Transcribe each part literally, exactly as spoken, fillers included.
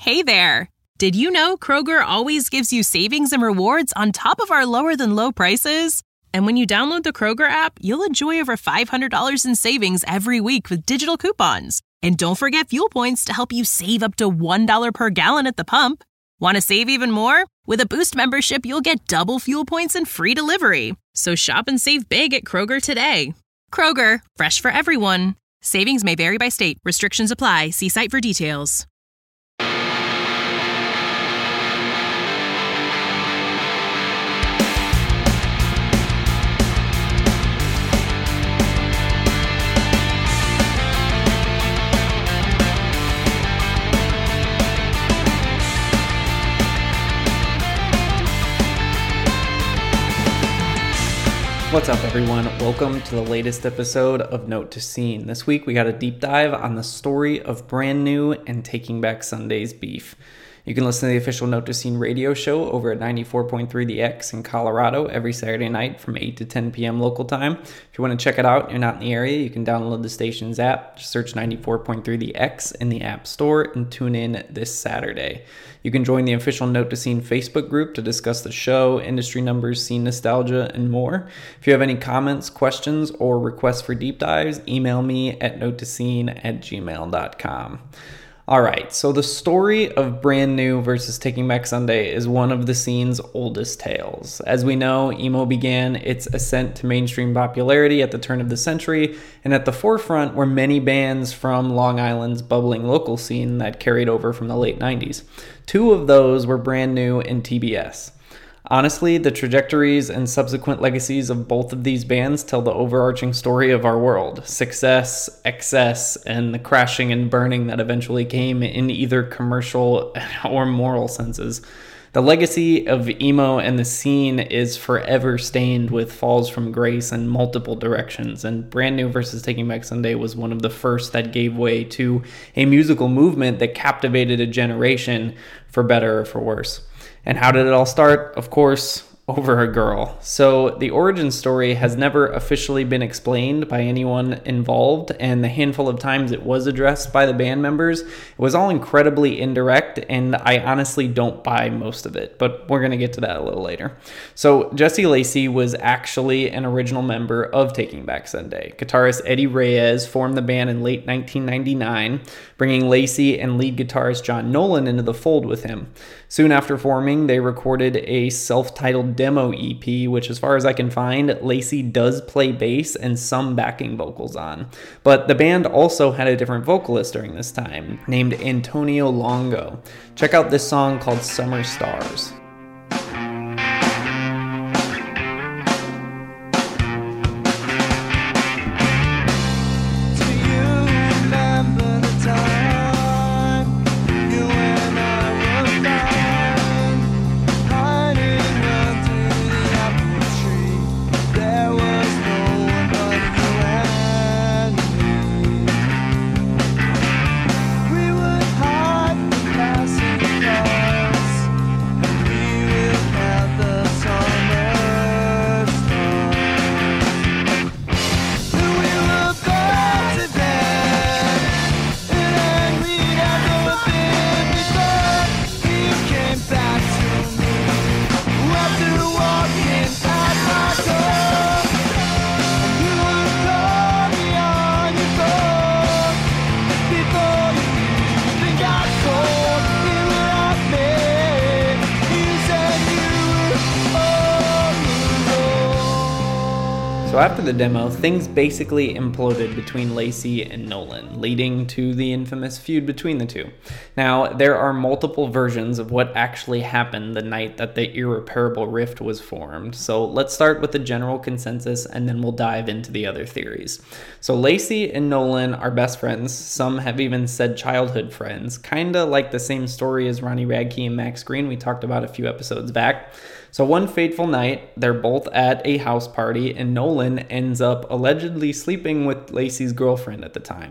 Hey there! Did you know Kroger always gives you savings and rewards on top of our lower-than-low prices? And when you download the Kroger app, you'll enjoy over five hundred dollars in savings every week with digital coupons. And don't forget fuel points to help you save up to one dollar per gallon at the pump. Want to save even more? With a Boost membership, you'll get double fuel points and free delivery. So shop and save big at Kroger today. Kroger, fresh for everyone. Savings may vary by state. Restrictions apply. See site for details. What's up, everyone? Welcome to the latest episode of Note to Scene. This week, we got a deep dive on the story of Brand New and Taking Back Sunday's beef. You can listen to the official Note to Scene radio show over at ninety-four point three The X in Colorado every Saturday night from eight to ten p.m. local time. If you want to check it out and you're not in the area, you can download the station's app. Just search ninety-four point three The X in the App Store and tune in this Saturday. You can join the official Note to Scene Facebook group to discuss the show, industry numbers, scene nostalgia, and more. If you have any comments, questions, or requests for deep dives, email me at note to scene at gmail dot com. All right, so the story of Brand New versus Taking Back Sunday is one of the scene's oldest tales. As we know, emo began its ascent to mainstream popularity at the turn of the century, and at the forefront were many bands from Long Island's bubbling local scene that carried over from the late nineties. Two of those were Brand New and T B S. Honestly, the trajectories and subsequent legacies of both of these bands tell the overarching story of our world: success, excess, and the crashing and burning that eventually came in either commercial or moral senses. The legacy of emo and the scene is forever stained with falls from grace in multiple directions, and Brand New versus Taking Back Sunday was one of the first that gave way to a musical movement that captivated a generation, for better or for worse. And how did it all start? Of course, over a girl. So the origin story has never officially been explained by anyone involved, and the handful of times it was addressed by the band members, it was all incredibly indirect, and I honestly don't buy most of it, but we're going to get to that a little later. So Jesse Lacey was actually an original member of Taking Back Sunday. Guitarist Eddie Reyes formed the band in late nineteen ninety-nine, bringing Lacey and lead guitarist John Nolan into the fold with him. Soon after forming, they recorded a self-titled demo E P, which, as far as I can find, Lacey does play bass and some backing vocals on. But the band also had a different vocalist during this time, named Antonio Longo. Check out this song called Summer Stars. So after the demo, things basically imploded between Lacey and Nolan, leading to the infamous feud between the two. Now, there are multiple versions of what actually happened the night that the irreparable rift was formed. So let's start with the general consensus, and then we'll dive into the other theories. So Lacey and Nolan are best friends. Some have even said childhood friends, kinda like the same story as Ronnie Radke and Max Green we talked about a few episodes back. So one fateful night, they're both at a house party, and Nolan ends up allegedly sleeping with Lacey's girlfriend at the time.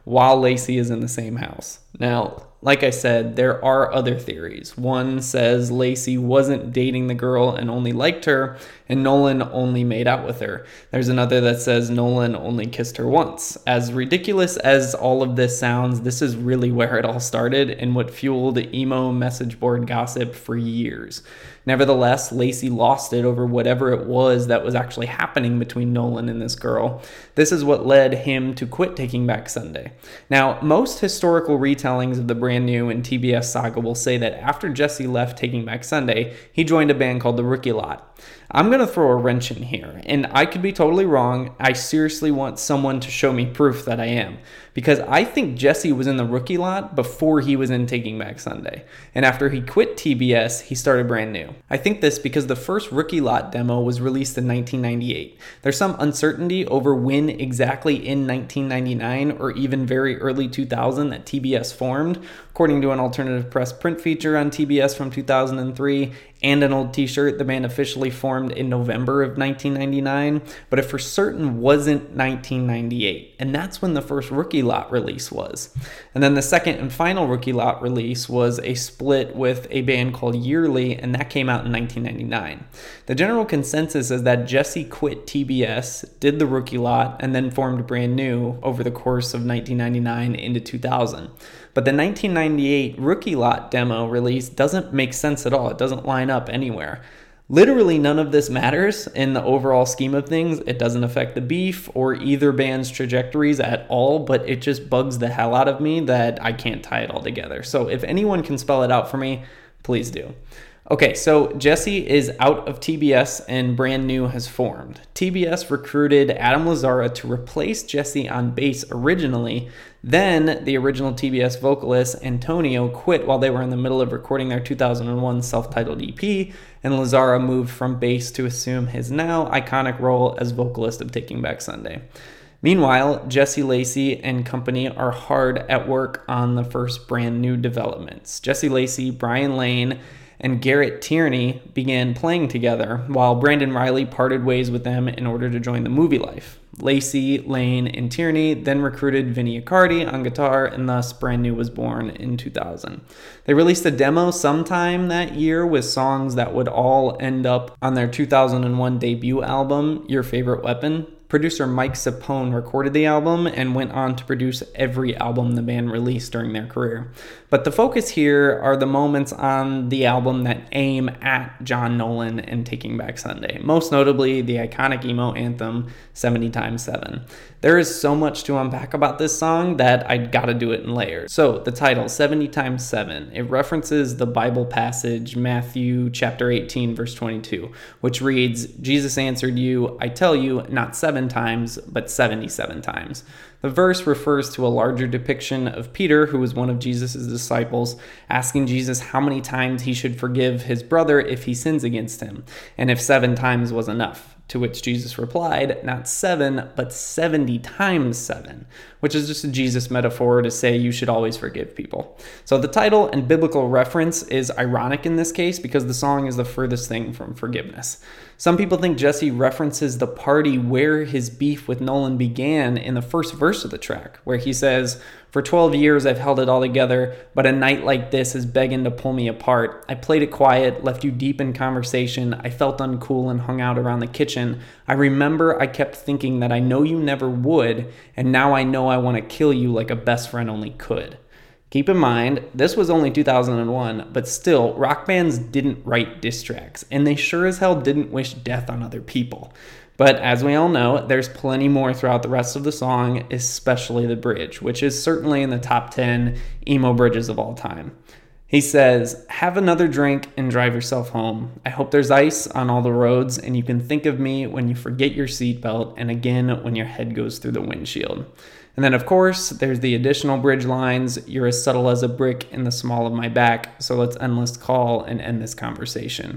while Lacey is in the same house. Now, like I said, there are other theories. One says Lacey wasn't dating the girl and only liked her, and Nolan only made out with her. There's another that says Nolan only kissed her once. As ridiculous as all of this sounds, this is really where it all started and what fueled emo message board gossip for years. Nevertheless, Lacey lost it over whatever it was that was actually happening between Nolan and this girl. This is what led him to quit Taking Back Sunday. Now, most historical retellings of the Brand New and T B S saga will say that after Jesse left Taking Back Sunday, he joined a band called The Rookie Lot. I'm going to throw a wrench in here, and I could be totally wrong. I seriously want someone to show me proof that I am, because I think Jesse was in The Rookie Lot before he was in Taking Back Sunday, and after he quit T B S, he started Brand New. I think this because the first Rookie Lot demo was released in nineteen ninety-eight. There's some uncertainty over when exactly in nineteen ninety-nine or even very early two thousand that T B S formed, according to an alternative press print feature on T B S from two thousand three and an old t-shirt. The band officially formed in November of nineteen ninety-nine, but it for certain wasn't nineteen ninety-eight, and that's when the first Rookie Lot release was. And then the second and final Rookie Lot release was a split with a band called Yearly, and that came out in nineteen ninety-nine. The general consensus is that Jesse quit T B S, did the Rookie Lot, and then formed Brand New over the course of nineteen ninety-nine into two thousand. But the nineteen ninety-eight Rookie Lot demo release doesn't make sense at all. It doesn't line up anywhere. Literally none of this matters in the overall scheme of things. It doesn't affect the beef or either band's trajectories at all, but it just bugs the hell out of me that I can't tie it all together. So if anyone can spell it out for me, please do. Okay, so Jesse is out of T B S and Brand New has formed. T B S recruited Adam Lazzara to replace Jesse on bass originally. Then the original T B S vocalist Antonio quit while they were in the middle of recording their two thousand one self-titled E P, and Lazzara moved from bass to assume his now iconic role as vocalist of Taking Back Sunday. Meanwhile, Jesse Lacey and company are hard at work on the first Brand New developments. Jesse Lacey, Brian Lane, and Garrett Tierney began playing together, while Brandon Riley parted ways with them in order to join the Movie Life. Lacey, Lane, and Tierney then recruited Vinny Accardi on guitar, and thus Brand New was born in two thousand. They released a demo sometime that year with songs that would all end up on their two thousand one debut album, Your Favorite Weapon. Producer Mike Sapone recorded the album and went on to produce every album the band released during their career. But the focus here are the moments on the album that aim at John Nolan and Taking Back Sunday, most notably the iconic emo anthem, seventy times seven. There is so much to unpack about this song that I gotta do it in layers. So the title, seventy times seven, it references the Bible passage, Matthew chapter eighteen, verse twenty-two, which reads, Jesus answered you, I tell you, not seven times, but seventy-seven times. The verse refers to a larger depiction of Peter, who was one of Jesus' disciples, asking Jesus how many times he should forgive his brother if he sins against him, and if seven times was enough. To which Jesus replied, not seven, but seventy times seven, which is just a Jesus metaphor to say you should always forgive people. So the title and biblical reference is ironic in this case because the song is the furthest thing from forgiveness. Some people think Jesse references the party where his beef with Nolan began in the first verse of the track, where he says, for twelve years I've held it all together, but a night like this is begging to pull me apart. I played it quiet, left you deep in conversation. I felt uncool and hung out around the kitchen. I remember I kept thinking that I know you never would, and now I know I want to kill you like a best friend only could. Keep in mind, this was only two thousand one, but still, rock bands didn't write diss tracks, and they sure as hell didn't wish death on other people. But as we all know, there's plenty more throughout the rest of the song, especially the bridge, which is certainly in the top ten emo bridges of all time. He says, have another drink and drive yourself home. I hope there's ice on all the roads, and you can think of me when you forget your seatbelt, and again when your head goes through the windshield. And then, of course, there's the additional bridge lines, you're as subtle as a brick in the small of my back, so let's end this call and end this conversation.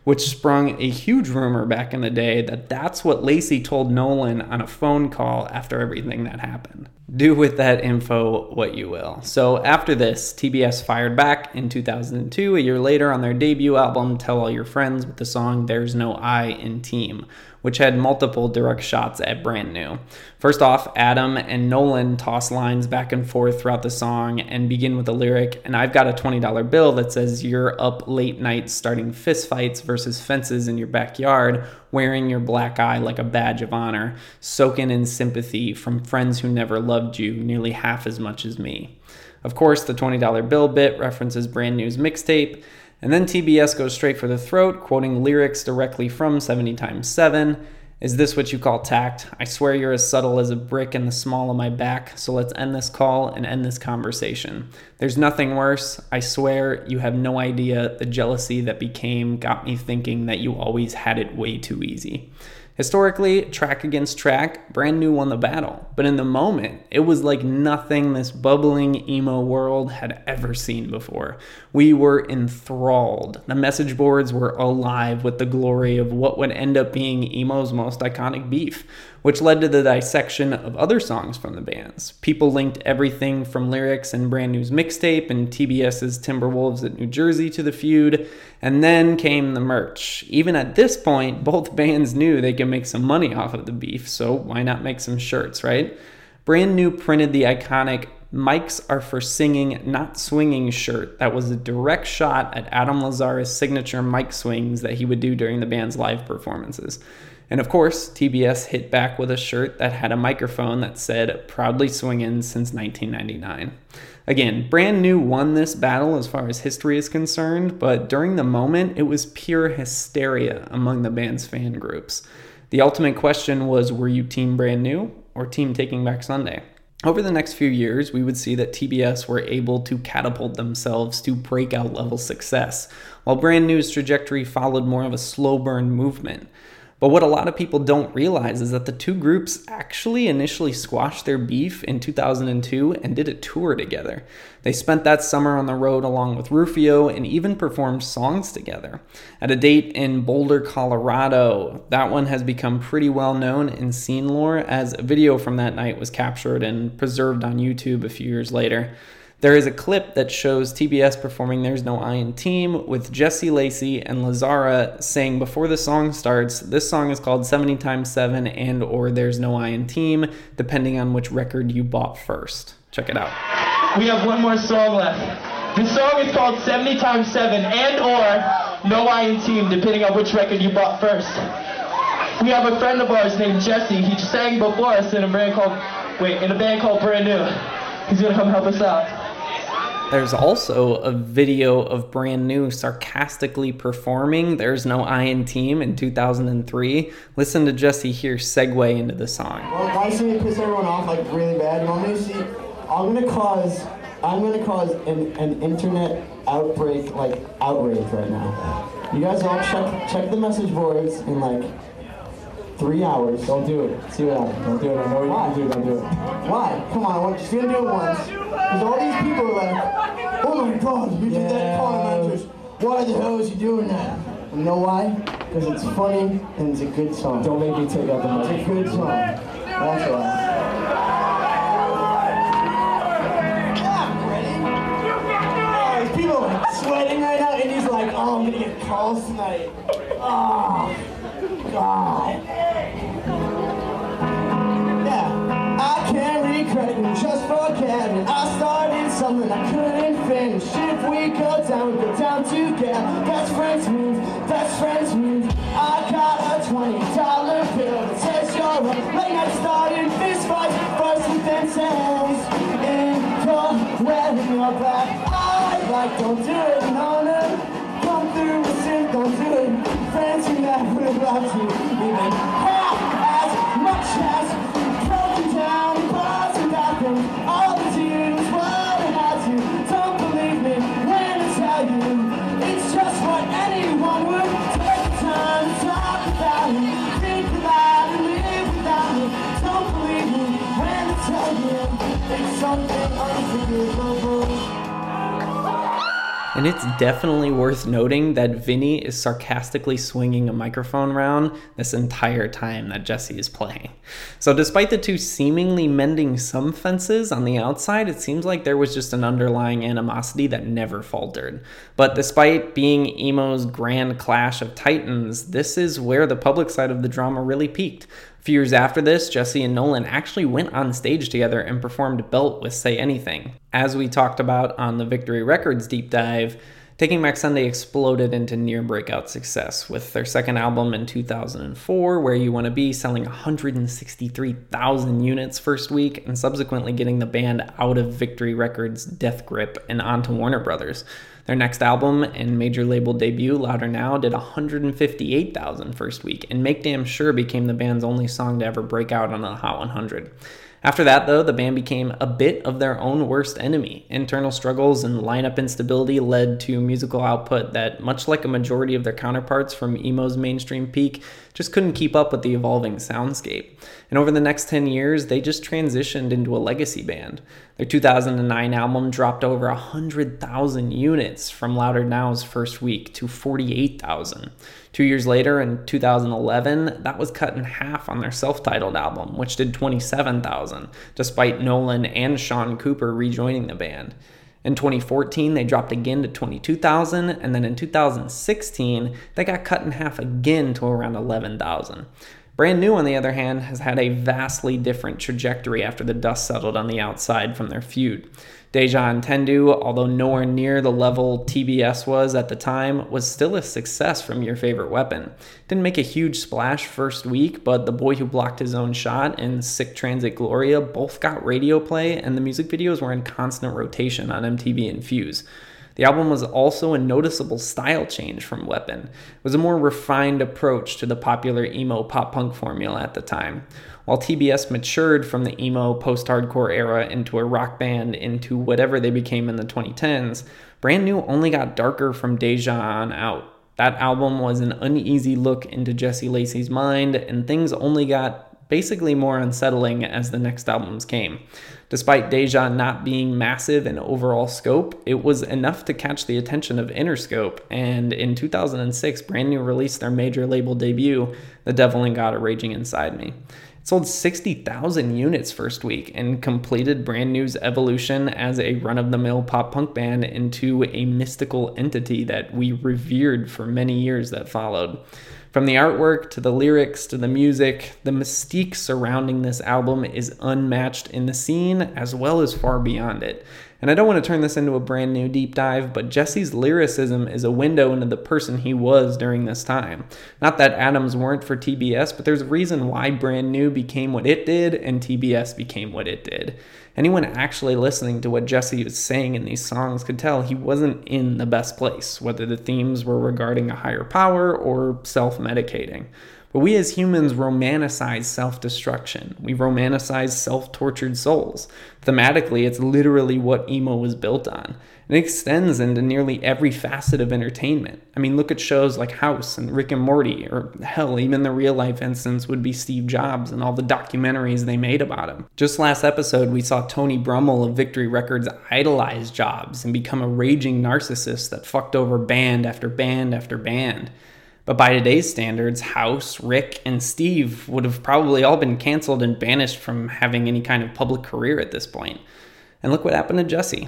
which sprung a huge rumor back in the day that that's what Laci told Nolan on a phone call after everything that happened. Do with that info what you will. So after this, T B S fired back in two thousand two, a year later, on their debut album, Tell All Your Friends, with the song There's No I in Team, which had multiple direct shots at Brand New. First off, Adam and Nolan toss lines back and forth throughout the song and begin with the lyric, "And I've got a twenty dollar bill that says you're up late nights starting fistfights versus fences in your backyard, wearing your black eye like a badge of honor, soaking in sympathy from friends who never loved you nearly half as much as me." Of course, the twenty dollar bill bit references Brand New's mixtape, and then T B S goes straight for the throat, quoting lyrics directly from seventy times seven. "Is this what you call tact? I swear you're as subtle as a brick in the small of my back, so let's end this call and end this conversation. There's nothing worse. I swear you have no idea the jealousy that became got me thinking that you always had it way too easy." Historically, track against track, Brand New won the battle, but in the moment, it was like nothing this bubbling emo world had ever seen before. We were enthralled. The message boards were alive with the glory of what would end up being emo's most iconic beef, which led to the dissection of other songs from the bands. People linked everything from lyrics in Brand New's mixtape and TBS's Timberwolves at New Jersey to the feud, and then came the merch. Even at this point, both bands knew they could make some money off of the beef, so why not make some shirts, right? Brand New printed the iconic "Mics are for singing, not swinging" shirt that was a direct shot at Adam Lazzara's signature mic swings that he would do during the band's live performances. And of course, T B S hit back with a shirt that had a microphone that said "Proudly Swingin' since nineteen ninety-nine. Again, Brand New won this battle as far as history is concerned, but during the moment, it was pure hysteria among the band's fan groups. The ultimate question was, were you Team Brand New or Team Taking Back Sunday? Over the next few years, we would see that T B S were able to catapult themselves to breakout level success, while Brand New's trajectory followed more of a slow burn movement. But what a lot of people don't realize is that the two groups actually initially squashed their beef in two thousand two and did a tour together. They spent that summer on the road along with Rufio and even performed songs together. At a date in Boulder, Colorado, that one has become pretty well known in scene lore, as a video from that night was captured and preserved on YouTube a few years later. There is a clip that shows T B S performing There's No I in Team with Jesse Laci and Lazzara saying before the song starts, this song is called seventy times seven and or There's No I in Team, depending on which record you bought first. Check it out. We have one more song left. The song is called seventy times seven and or No I in Team, depending on which record you bought first. We have a friend of ours named Jesse. He sang before us in a band called, wait, in a band called Brand New. He's gonna come help us out. There's also a video of Brand New sarcastically performing There's No I in Team in two thousand three. Listen to Jesse here segue into the song. Well, if I see me piss everyone off like really bad, you want me to see? I'm gonna cause, I'm gonna cause an, an internet outbreak, like outrage right now. You guys all check check the message boards in like three hours. Don't do it. See what happens. Don't do it. I know what you can do. Don't do it. Why? Come on. I'm just gonna do it once. Because all these people are like, oh my God, you did that calling actors. Why the hell is he doing that? You know why? Because it's funny and it's a good song. Don't make me take out the mic. It's a good song. That's why. Yeah, ready? Oh, these people are sweating right now, and he's like, oh, I'm gonna get calls tonight. Oh, God. Yeah, I can't regret it, just forget it. I started something I couldn't finish. If we go down, we go down together. Best friends move, best friends move. I got a twenty dollar bill that says you're up. Late night starting fist fights, first and fences. In your wearing your back. I like, don't do it, no, no. Come through with sin, don't do it. Friends who never loved you, even half as much as broken down bars and nothing. All the tears, what I had to. Don't believe me when I tell you, it's just what anyone would. Take the time to talk about me, think about it, live without me. Don't believe me when I tell you, it's something unforgivable. And it's definitely worth noting that Vinny is sarcastically swinging a microphone around this entire time that Jesse is playing. So despite the two seemingly mending some fences on the outside, it seems like there was just an underlying animosity that never faltered. But despite being emo's grand clash of titans, this is where the public side of the drama really peaked. A few years after this, Jesse and Nolan actually went on stage together and performed Belt with Say Anything. As we talked about on the Victory Records deep dive, Taking Back Sunday exploded into near breakout success with their second album in two thousand four, Where You Wanna Be, selling one hundred sixty-three thousand units first week and subsequently getting the band out of Victory Records' death grip and onto Warner Brothers. Their next album and major label debut, Louder Now, did one hundred fifty-eight thousand first week, and Make Damn Sure became the band's only song to ever break out on the Hot one hundred. After that, though, the band became a bit of their own worst enemy. Internal struggles and lineup instability led to musical output that, much like a majority of their counterparts from emo's mainstream peak, just couldn't keep up with the evolving soundscape. And over the next ten years, they just transitioned into a legacy band. Their two thousand nine album dropped over one hundred thousand units from Louder Now's first week to forty-eight thousand. Two years later, in two thousand eleven, that was cut in half on their self-titled album, which did twenty-seven thousand, despite Nolan and Sean Cooper rejoining the band. In twenty fourteen, they dropped again to twenty-two thousand, and then in two thousand sixteen, they got cut in half again to around eleven thousand. Brand New, on the other hand, has had a vastly different trajectory after the dust settled on the outside from their feud. Deja and Tendu, although nowhere near the level T B S was at the time, was still a success from Your Favorite Weapon. Didn't make a huge splash first week, but The Boy Who Blocked His Own Shot and Sick Transit Gloria both got radio play, and the music videos were in constant rotation on M T V and Fuse. The album was also a noticeable style change from Weapon. It was a more refined approach to the popular emo pop-punk formula at the time. While T B S matured from the emo post-hardcore era into a rock band into whatever they became in the twenty tens, Brand New only got darker from Deja on out. That album was an uneasy look into Jesse Lacey's mind, and things only got basically more unsettling as the next albums came. Despite Deja not being massive in overall scope, it was enough to catch the attention of Interscope, and in two thousand six, Brand New released their major label debut, The Devil and God Are Raging Inside Me. It sold sixty thousand units first week and completed Brand New's evolution as a run-of-the-mill pop-punk band into a mystical entity that we revered for many years that followed. From the artwork to the lyrics to the music, the mystique surrounding this album is unmatched in the scene as well as far beyond it. And I don't want to turn this into a Brand New deep dive, but Jesse's lyricism is a window into the person he was during this time. Not that Atoms weren't for T B S, but there's a reason why Brand New became what it did and T B S became what it did. Anyone actually listening to what Jesse was saying in these songs could tell he wasn't in the best place, whether the themes were regarding a higher power or self-medicating. But we as humans romanticize self-destruction. We romanticize self-tortured souls. Thematically, it's literally what emo was built on. It extends into nearly every facet of entertainment. I mean, look at shows like House and Rick and Morty, or hell, even the real-life instance would be Steve Jobs and all the documentaries they made about him. Just last episode, we saw Tony Brummel of Victory Records idolize Jobs and become a raging narcissist that fucked over band after band after band. But by today's standards, House, Rick, and Steve would have probably all been canceled and banished from having any kind of public career at this point. And look what happened to Jesse.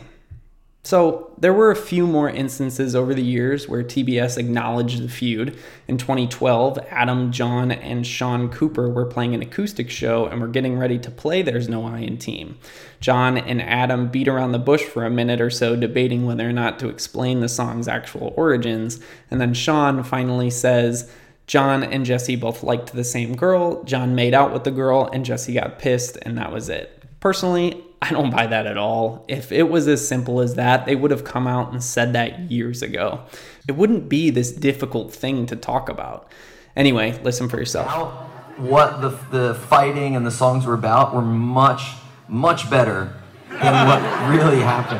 So there were a few more instances over the years where T B S acknowledged the feud. In twenty twelve, Adam, John, and Sean Cooper were playing an acoustic show and were getting ready to play There's No I in Team. John and Adam beat around the bush for a minute or so, debating whether or not to explain the song's actual origins, and then Sean finally says, John and Jesse both liked the same girl, John made out with the girl, and Jesse got pissed, and that was it. Personally, I don't buy that at all. If it was as simple as that, they would have come out and said that years ago. It wouldn't be this difficult thing to talk about. Anyway, listen for yourself. What the the fighting and the songs were about were much, much better than what really happened.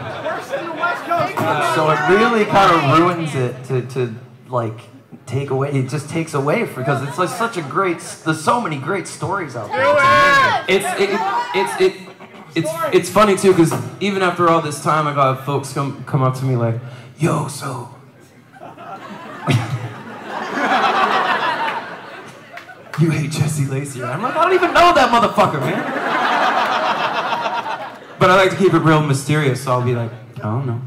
So it really kind of ruins it to, to like, take away, it just takes away, because it's like such a great, there's so many great stories out there. It's, it's, it, it's, it, it's it's funny too, because even after all this time, I got folks come come up to me like, "Yo, so." You hate Jesse Lacey, right? I'm like, I don't even know that motherfucker, man. But I like to keep it real mysterious, so I'll be like, I don't know.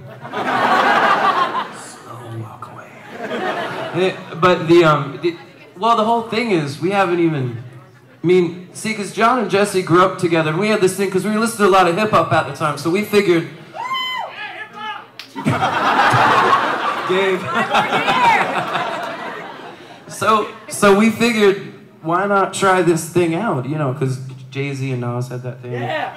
Slow walk away. It, but the, um, the, well, the whole thing is, we haven't even, I mean, see, because John and Jesse grew up together, and we had this thing, because we listened to a lot of hip-hop at the time, so we figured... Gabe. so, so we figured, why not try this thing out, you know, because Jay-Z and Nas had that thing. Yeah.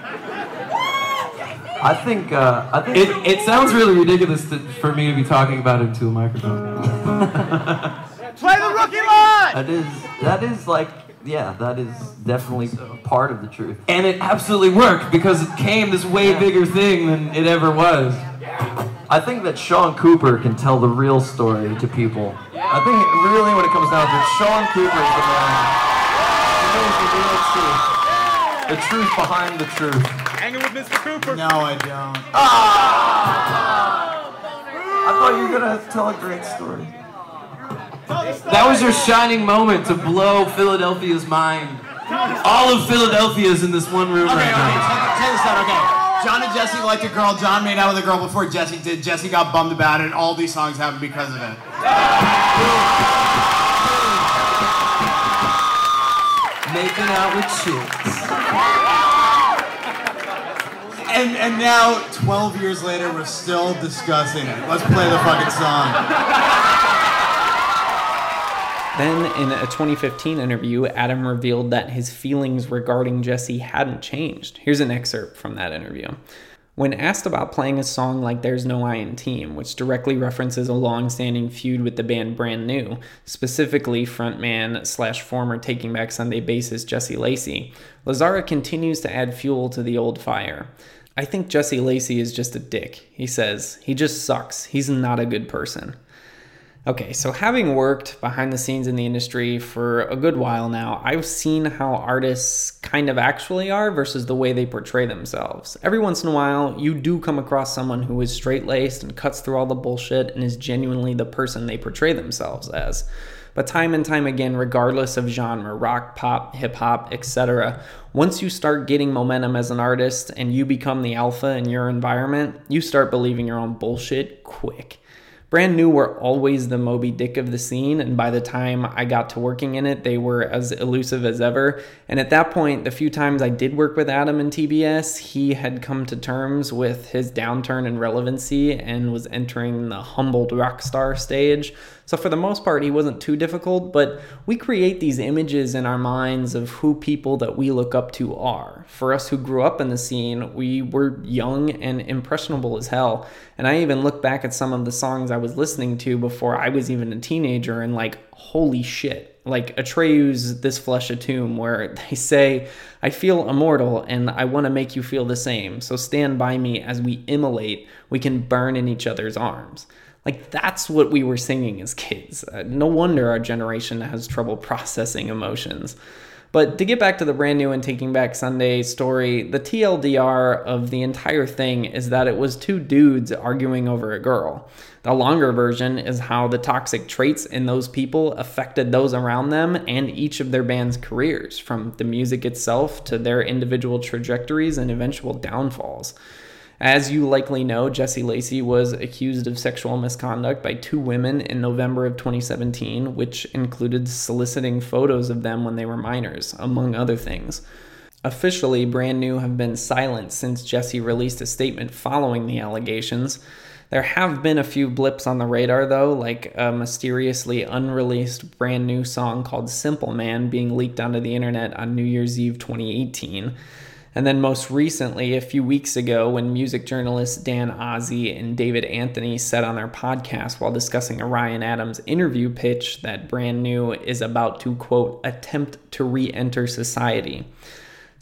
I think, uh, I think... It, it sounds really ridiculous to, for me to be talking about it into a microphone. Play the rookie line! That is, that is like, yeah, that is definitely part of the truth. And it absolutely worked, because it came this way Yeah. bigger thing than it ever was. I think that Sean Cooper can tell the real story to people. I think really when it comes down to it, Sean Cooper is the man. He knows the real truth. The truth behind the truth. Hanging with Mister Cooper. No, I don't. Ah! I thought you were going to tell a great story. That was your shining moment to blow Philadelphia's mind. All of Philadelphia's in this one room Okay, right okay, now. check, check this out, okay. John and Jesse liked a girl. John made out with a girl before Jesse did. Jesse got bummed about it. All these songs happened because of it. Making out with chicks. And and now, twelve years later, we're still discussing it. Let's play the fucking song. Then, in a twenty fifteen interview, Adam revealed that his feelings regarding Jesse hadn't changed. Here's an excerpt from that interview. When asked about playing a song like There's No I in Team, which directly references a long-standing feud with the band Brand New, specifically frontman slash former Taking Back Sunday bassist Jesse Lacey, Lazzara continues to add fuel to the old fire. I think Jesse Lacey is just a dick, he says. He just sucks. He's not a good person. Okay, so having worked behind the scenes in the industry for a good while now, I've seen how artists kind of actually are versus the way they portray themselves. Every once in a while, you do come across someone who is straight-laced and cuts through all the bullshit and is genuinely the person they portray themselves as. But time and time again, regardless of genre, rock, pop, hip-hop, et cetera, once you start getting momentum as an artist and you become the alpha in your environment, you start believing your own bullshit quick. Brand New were always the Moby Dick of the scene, and by the time I got to working in it, they were as elusive as ever. And at that point, the few times I did work with Adam in T B S, he had come to terms with his downturn in relevancy and was entering the humbled rock star stage. So for the most part, he wasn't too difficult, but we create these images in our minds of who people that we look up to are. For us who grew up in the scene, we were young and impressionable as hell. And I even look back at some of the songs I was listening to before I was even a teenager and like, holy shit. Like Atreyu's This Flesh a Tomb, where they say, I feel immortal and I want to make you feel the same. So stand by me as we immolate, we can burn in each other's arms. Like, that's what we were singing as kids. Uh, no wonder our generation has trouble processing emotions. But to get back to the Brand New and Taking Back Sunday story, the T L D R of the entire thing is that it was two dudes arguing over a girl. The longer version is how the toxic traits in those people affected those around them and each of their band's careers, from the music itself to their individual trajectories and eventual downfalls. As you likely know, Jesse Lacey was accused of sexual misconduct by two women in November of twenty seventeen, which included soliciting photos of them when they were minors, among other things. Officially, Brand New have been silent since Jesse released a statement following the allegations. There have been a few blips on the radar, though, like a mysteriously unreleased Brand New song called Simple Man being leaked onto the internet on New Year's Eve twenty eighteen. And then most recently, a few weeks ago, when music journalists Dan Ozzie and David Anthony said on their podcast while discussing a Ryan Adams interview pitch that Brand New is about to, quote, attempt to re-enter society.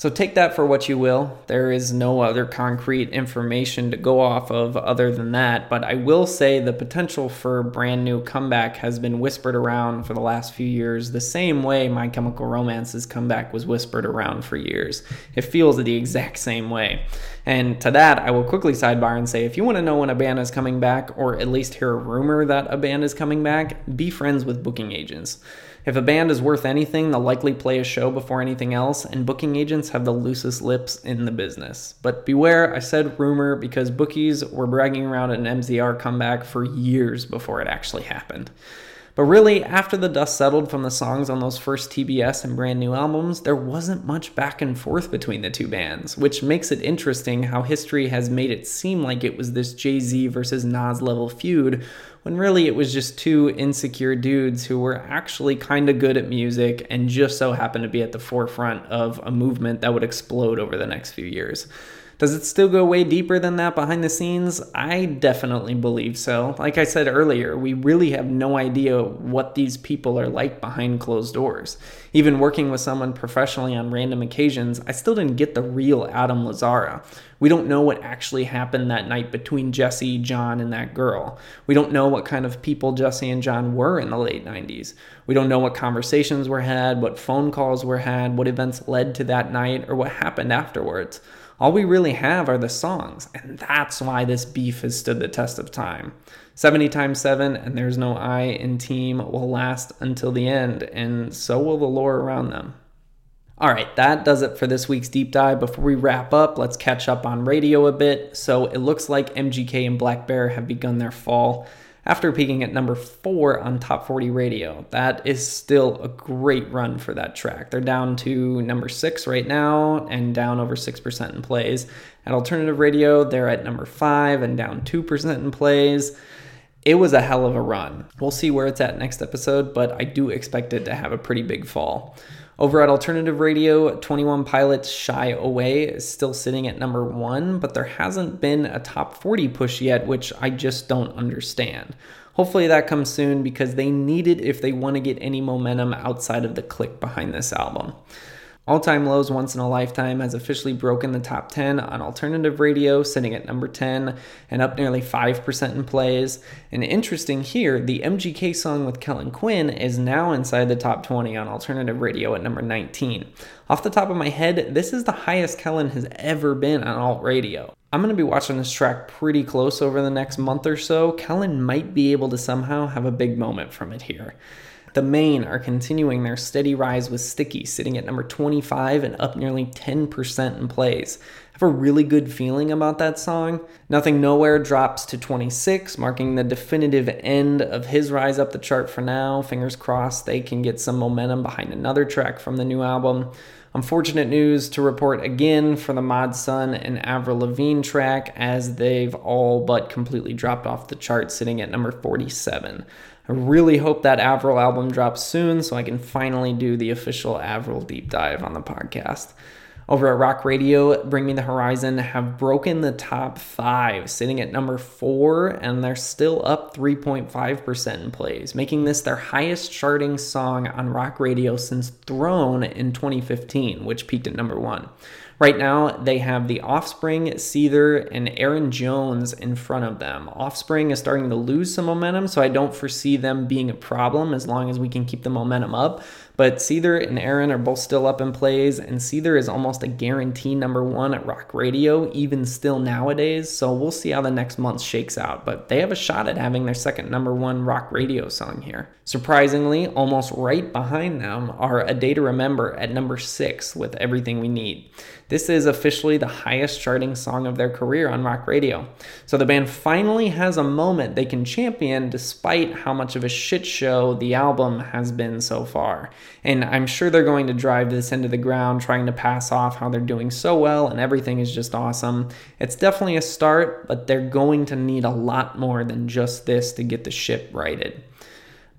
So take that for what you will. There is no other concrete information to go off of other than that, but I will say the potential for a brand new comeback has been whispered around for the last few years, the same way My Chemical Romance's comeback was whispered around for years. It feels the exact same way. And to that, I will quickly sidebar and say, if you want to know when a band is coming back, or at least hear a rumor that a band is coming back, be friends with booking agents. If a band is worth anything, they'll likely play a show before anything else, and booking agents have the loosest lips in the business. But beware, I said rumor because bookies were bragging around an M Z R comeback for years before it actually happened. But really, after the dust settled from the songs on those first T B S and Brand New albums, there wasn't much back and forth between the two bands, which makes it interesting how history has made it seem like it was this Jay-Z versus Nas level feud, when really it was just two insecure dudes who were actually kind of good at music and just so happened to be at the forefront of a movement that would explode over the next few years. Does it still go way deeper than that behind the scenes? I definitely believe so. Like I said earlier, we really have no idea what these people are like behind closed doors. Even working with someone professionally on random occasions, I still didn't get the real Adam Lazzara. We don't know what actually happened that night between Jesse, John, and that girl. We don't know what kind of people Jesse and John were in the late nineties. We don't know what conversations were had, what phone calls were had, what events led to that night, or what happened afterwards. All we really have are the songs, and that's why this beef has stood the test of time. seventy times seven, and there's no I in team, will last until the end, and so will the lore around them. Alright, that does it for this week's deep dive. Before we wrap up, let's catch up on radio a bit. So it looks like M G K and Black Bear have begun their fall after peaking at number four on Top forty Radio. That is still a great run for that track. They're down to number six right now and down over six percent in plays. At Alternative Radio, they're at number five and down two percent in plays. It was a hell of a run. We'll see where it's at next episode, but I do expect it to have a pretty big fall. Over at Alternative Radio, twenty-one Pilots Shy Away is still sitting at number one, but there hasn't been a top forty push yet, which I just don't understand. Hopefully that comes soon because they need it if they want to get any momentum outside of the click behind this album. All Time Low's Once in a Lifetime has officially broken the top ten on Alternative Radio, sitting at number ten and up nearly five percent in plays. And interesting here, the M G K song with Kellen Quinn is now inside the top twenty on Alternative Radio at number nineteen. Off the top of my head, this is the highest Kellen has ever been on alt radio. I'm going to be watching this track pretty close over the next month or so. Kellen might be able to somehow have a big moment from it here. The Maine are continuing their steady rise with Sticky, sitting at number twenty-five and up nearly ten percent in plays. I have a really good feeling about that song. Nothing Nowhere drops to twenty-six, marking the definitive end of his rise up the chart for now. Fingers crossed they can get some momentum behind another track from the new album. Unfortunate news to report again for the Mod Sun and Avril Lavigne track, as they've all but completely dropped off the chart, sitting at number forty-seven. I really hope that Avril album drops soon so I can finally do the official Avril deep dive on the podcast. Over at Rock Radio, Bring Me the Horizon have broken the top five, sitting at number four, and they're still up three point five percent in plays, making this their highest charting song on rock radio since Throne in twenty fifteen, which peaked at number one. Right now, they have The Offspring, Seether, and Aaron Jones in front of them. Offspring is starting to lose some momentum, so I don't foresee them being a problem as long as we can keep the momentum up. But Seether and Aaron are both still up in plays, and Seether is almost a guarantee number one at rock radio, even still nowadays, so we'll see how the next month shakes out. But they have a shot at having their second number one rock radio song here. Surprisingly, almost right behind them are A Day to Remember at number six with Everything We Need. This is officially the highest charting song of their career on rock radio. So the band finally has a moment they can champion despite how much of a shit show the album has been so far. And I'm sure they're going to drive this into the ground, trying to pass off how they're doing so well and everything is just awesome. It's definitely a start, but they're going to need a lot more than just this to get the ship righted.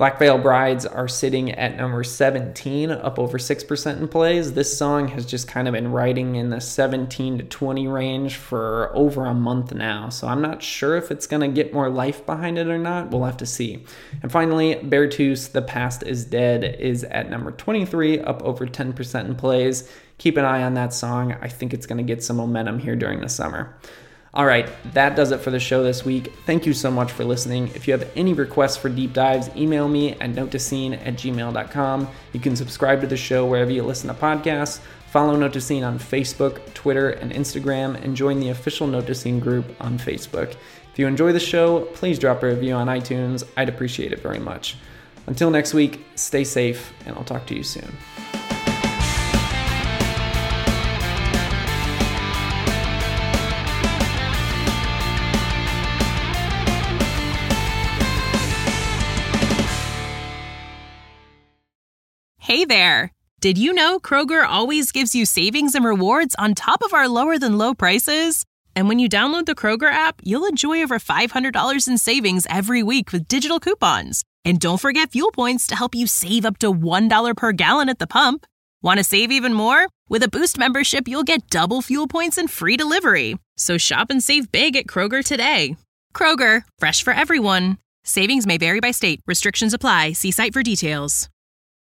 Black Veil Brides are sitting at number seventeen, up over six percent in plays. This song has just kind of been riding in the seventeen to twenty range for over a month now, so I'm not sure if it's going to get more life behind it or not. We'll have to see. And finally, Beartooth, The Past is Dead, is at number twenty-three, up over ten percent in plays. Keep an eye on that song. I think it's going to get some momentum here during the summer. All right, that does it for the show this week. Thank you so much for listening. If you have any requests for deep dives, email me at note to scene at gmail dot com. You can subscribe to the show wherever you listen to podcasts. Follow Note to Scene on Facebook, Twitter, and Instagram, and join the official Note to Scene group on Facebook. If you enjoy the show, please drop a review on iTunes. I'd appreciate it very much. Until next week, stay safe, and I'll talk to you soon. Hey there! Did you know Kroger always gives you savings and rewards on top of our lower-than-low prices? And when you download the Kroger app, you'll enjoy over five hundred dollars in savings every week with digital coupons. And don't forget fuel points to help you save up to one dollar per gallon at the pump. Want to save even more? With a Boost membership, you'll get double fuel points and free delivery. So shop and save big at Kroger today. Kroger, fresh for everyone. Savings may vary by state. Restrictions apply. See site for details.